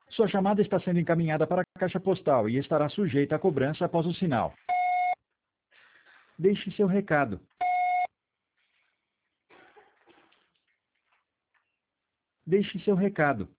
Sua chamada está sendo encaminhada para a caixa postal e estará sujeita a cobrança após o sinal. Deixe seu recado. Deixe seu recado.